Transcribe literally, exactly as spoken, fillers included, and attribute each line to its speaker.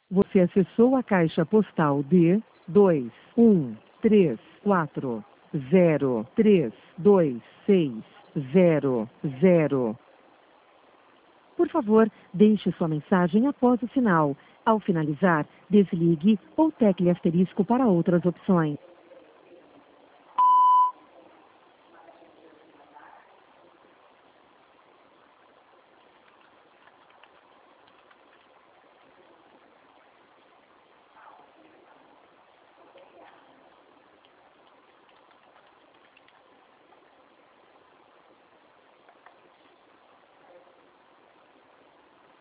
Speaker 1: Você acessou a caixa postal de dois um três quatro zero três dois seis zero zero. Por favor, deixe sua mensagem após o sinal. Ao finalizar, desligue ou tecle asterisco para outras opções.